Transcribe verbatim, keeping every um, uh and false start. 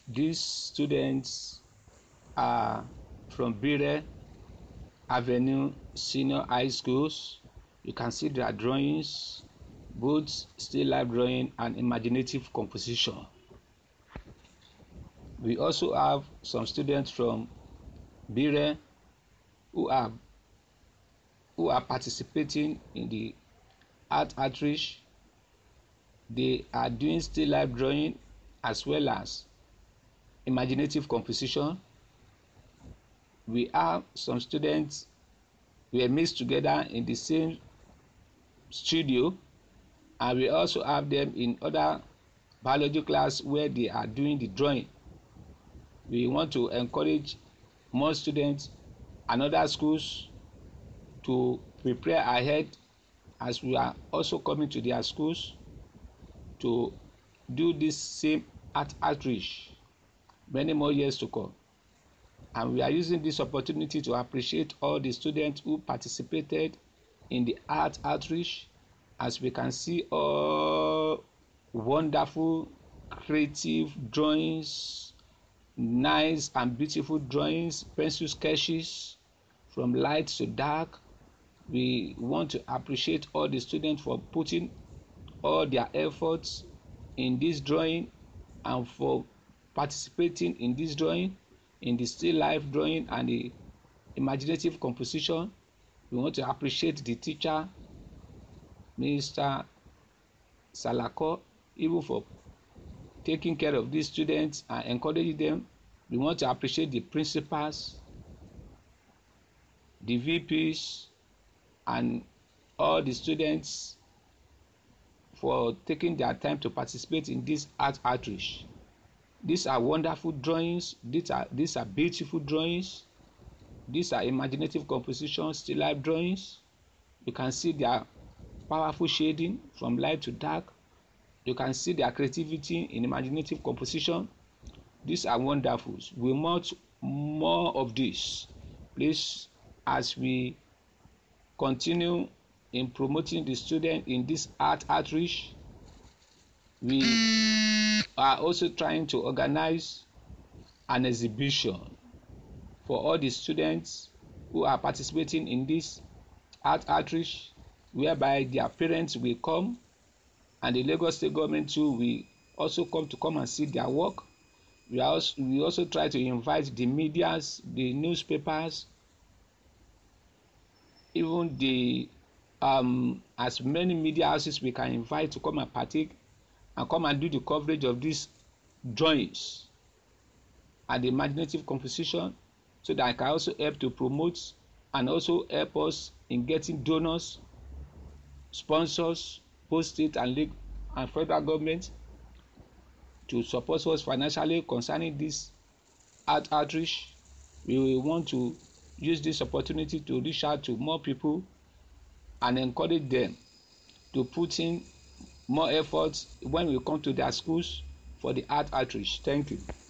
These students are from Bire Avenue Senior High Schools. You can see their drawings, both still life drawing and imaginative composition. We also have some students from Bire who are who are participating in the art outreach. They are doing still life drawing as well as imaginative composition. We have some students we are mixed together in the same studio, and we also have them in other biology class where they are doing the drawing. We want to encourage more students and other schools to prepare ahead, as we are also coming to their schools to do this same art outreach many more years to come. And we are using this opportunity to appreciate all the students who participated in the art outreach. As we can see, all wonderful creative drawings, nice and beautiful drawings, pencil sketches from light to dark. We want to appreciate all the students for putting all their efforts in this drawing and for participating in this drawing, in the still life drawing and the imaginative composition. We want to appreciate the teacher, Mister Salako, even for taking care of these students and encouraging them. We want to appreciate the principals, the V Ps, and all the students for taking their time to participate in this art outreach. These are wonderful drawings. These are these are beautiful drawings. These are imaginative compositions, still life drawings. You can see their powerful shading from light to dark. You can see their creativity in imaginative composition. These are wonderful. We want more of this. Please, as we continue in promoting the student in this art outreach, we are also trying to organize an exhibition for all the students who are participating in this art outreach, whereby their parents will come and the Lagos State government too will also come to come and see their work. We also we also try to invite the medias, the newspapers, even the um as many media houses we can invite to come and partake and come and do the coverage of these drawings and the imaginative composition, so that I can also help to promote and also help us in getting donors, sponsors, both state and league and federal government, to support us financially concerning this art outreach. We will want to use this opportunity to reach out to more people and encourage them to put in more efforts when we come to their schools for the art outreach. Thank you.